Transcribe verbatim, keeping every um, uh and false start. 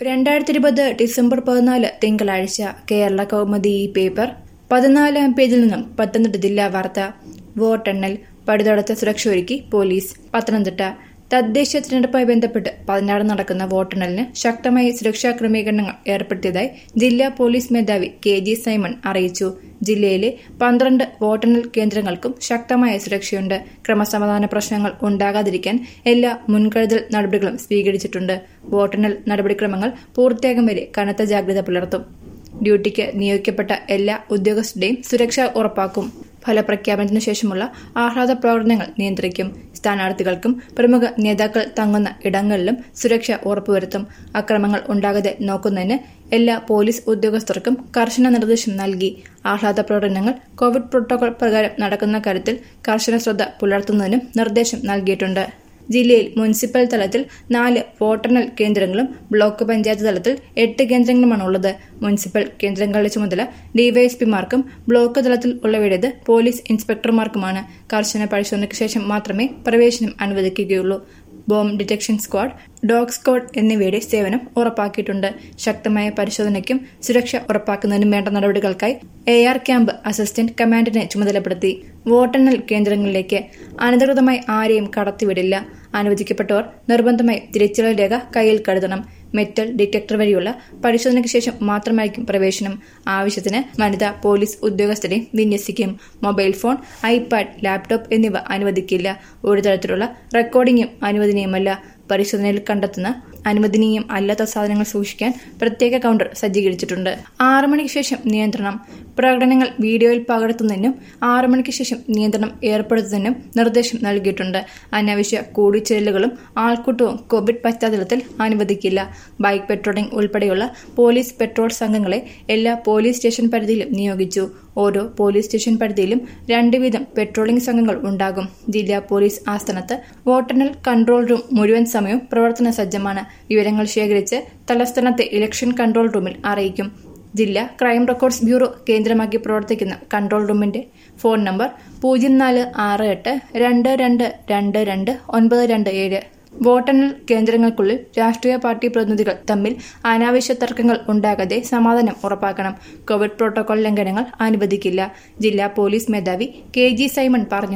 രണ്ടായിരത്തി ഇരുപത് ഡിസംബർ പതിനാല് തിങ്കളാഴ്ച കേരള കൗമുദി ഈ പേപ്പർ പതിനാലാം പേജിൽ നിന്നും പത്തനംതിട്ട ജില്ലാ വാർത്ത. വോട്ടെണ്ണൽ പടിതടച്ച സുരക്ഷ ഒരുക്കി പോലീസ്. പത്തനംതിട്ട തദ്ദേശ തിരഞ്ഞെടുപ്പുമായി ബന്ധപ്പെട്ട് പതിനാറ് നടക്കുന്ന വോട്ടെണ്ണലിന് ശക്തമായ സുരക്ഷാ ക്രമീകരണങ്ങൾ ഏർപ്പെടുത്തിയതായി ജില്ലാ പോലീസ് മേധാവി കെ ജി സൈമൺ അറിയിച്ചു. ജില്ലയിലെ പന്ത്രണ്ട് വോട്ടെണ്ണൽ കേന്ദ്രങ്ങൾക്കും ശക്തമായ സുരക്ഷയുണ്ട്. ക്രമസമാധാന പ്രശ്നങ്ങൾ ഉണ്ടാകാതിരിക്കാൻ എല്ലാ മുൻകരുതൽ നടപടികളും സ്വീകരിച്ചിട്ടുണ്ട്. വോട്ടെണ്ണൽ നടപടിക്രമങ്ങൾ പൂർത്തിയാകും വരെ കനത്ത ജാഗ്രത പുലർത്തും. ഡ്യൂട്ടിക്ക് നിയോഗിക്കപ്പെട്ട എല്ലാ ഉദ്യോഗസ്ഥരുടെയും സുരക്ഷ ഉറപ്പാക്കും. ഫലപ്രഖ്യാപനത്തിനു ശേഷമുള്ള ആഹ്ലാദ പ്രകടനങ്ങൾ നിയന്ത്രിക്കും. സ്ഥാനാർത്ഥികൾക്കും പ്രമുഖ നേതാക്കൾ തങ്ങുന്ന ഇടങ്ങളിലും സുരക്ഷ ഉറപ്പുവരുത്തും. അക്രമങ്ങൾ ഉണ്ടാകാതെ നോക്കുന്നതിന് എല്ലാ പോലീസ് ഉദ്യോഗസ്ഥർക്കും കർശന നിർദ്ദേശം നൽകി. ആഹ്ലാദ പ്രകടനങ്ങൾ കോവിഡ് പ്രോട്ടോകോൾ പ്രകാരം നടക്കുന്ന കാര്യത്തിൽ കർശന ശ്രദ്ധ പുലർത്തുന്നതിനും നിർദ്ദേശം നൽകിയിട്ടുണ്ട്. ജില്ലയിൽ മുനിസിപ്പൽ തലത്തിൽ നാല് വോട്ടെണ്ണൽ കേന്ദ്രങ്ങളും ബ്ലോക്ക് പഞ്ചായത്ത് തലത്തിൽ എട്ട് കേന്ദ്രങ്ങളുമാണുള്ളത്. മുനിസിപ്പൽ കേന്ദ്രങ്ങളുടെ ചുമതല ഡിവൈഎസ്പിമാർക്കും ബ്ലോക്ക് തലത്തിൽ ഉള്ളവയുടേത് പോലീസ് ഇൻസ്പെക്ടർമാർക്കുമാണ്. കർശന പരിശോധനയ്ക്ക് ശേഷം മാത്രമേ പ്രവേശനം അനുവദിക്കുകയുള്ളൂ. Bomb detection squad, dog squad എന്നിവയുടെ സേവനം ഉറപ്പാക്കിയിട്ടുണ്ട്. ശക്തമായ പരിശോധനയ്ക്കും സുരക്ഷ ഉറപ്പാക്കുന്നതിനും വേണ്ട നടപടികൾക്കായി എ ആർ ക്യാമ്പ് അസിസ്റ്റന്റ് കമാൻഡന്റിനെ ചുമതലപ്പെടുത്തി. വോട്ടെണ്ണൽ കേന്ദ്രങ്ങളിലേക്ക് അനധികൃതമായി ആരെയും കടത്തിവിടില്ല. അനുവദിക്കപ്പെട്ടവർ നിർബന്ധമായി തിരിച്ചറിയൽ രേഖ കയ്യിൽ കരുതണം. മെറ്റൽ ഡിറ്റക്ടർ വഴിയുള്ള പരിശോധനയ്ക്ക് ശേഷം മാത്രമായിരിക്കും പ്രവേശനം. ആവശ്യത്തിന് വനിതാ പോലീസ് ഉദ്യോഗസ്ഥരെ വിന്യസിക്കും. മൊബൈൽ ഫോൺ, ഐപാഡ്, ലാപ്ടോപ്പ് എന്നിവ അനുവദിക്കില്ല. ഒരു തരത്തിലുള്ള റെക്കോർഡിംഗും അനുവദനീയമല്ല. പരിശോധനയിൽ കണ്ടെത്തുന്ന അനുവദനീയം അല്ലാത്ത സാധനങ്ങൾ സൂക്ഷിക്കാൻ പ്രത്യേക കൌണ്ടർ സജ്ജീകരിച്ചിട്ടുണ്ട്. ആറു മണിക്ക് ശേഷം നിയന്ത്രണം. പ്രകടനങ്ങൾ വീഡിയോയിൽ പകർത്തുന്നതിനും ആറു മണിക്ക് ശേഷം നിയന്ത്രണം ഏർപ്പെടുത്തുന്നതിനും നിർദ്ദേശം നൽകിയിട്ടുണ്ട്. അനാവശ്യ കൂടിച്ചേരലുകളും ആൾക്കൂട്ടവും കോവിഡ് പശ്ചാത്തലത്തിൽ അനുവദിക്കില്ല. ബൈക്ക് പെട്രോളിംഗ് ഉൾപ്പെടെയുള്ള പോലീസ് പെട്രോൾ സംഘങ്ങളെ എല്ലാ പോലീസ് സ്റ്റേഷൻ പരിധിയിലും നിയോഗിച്ചു. ഓരോ പോലീസ് സ്റ്റേഷൻ പരിധിയിലും രണ്ട് വീതം പെട്രോളിംഗ് സംഘങ്ങൾ ഉണ്ടാകും. ജില്ലാ പോലീസ് ആസ്ഥാനത്ത് വോട്ടെണ്ണൽ കൺട്രോൾ റൂം മുഴുവൻ സമയവും പ്രവർത്തന സജ്ജമാണ്. വിവരങ്ങൾ ശേഖരിച്ച് തലസ്ഥാനത്തെ ഇലക്ഷൻ കൺട്രോൾ റൂമിൽ അറിയിക്കും. ജില്ലാ ക്രൈം റെക്കോർഡ്സ് ബ്യൂറോ കേന്ദ്രമാക്കി പ്രവർത്തിക്കുന്ന കൺട്രോൾ റൂമിന്റെ ഫോൺ നമ്പർ പൂജ്യം നാല് ആറ് എട്ട് രണ്ട് രണ്ട് രണ്ട് രണ്ട് ഒൻപത് രണ്ട് ഏഴ്. വോട്ടെണ്ണൽ കേന്ദ്രങ്ങൾക്കുള്ളിൽ രാഷ്ട്രീയ പാർട്ടി പ്രതിനിധികൾ തമ്മിൽ അനാവശ്യ തർക്കങ്ങൾ ഉണ്ടാകാതെ സമാധാനം ഉറപ്പാക്കണം. കോവിഡ് പ്രോട്ടോകോൾ ലംഘനങ്ങൾ അനുവദിക്കില്ല. ജില്ലാ പോലീസ് മേധാവി കെ ജി സൈമൺ പറഞ്ഞു.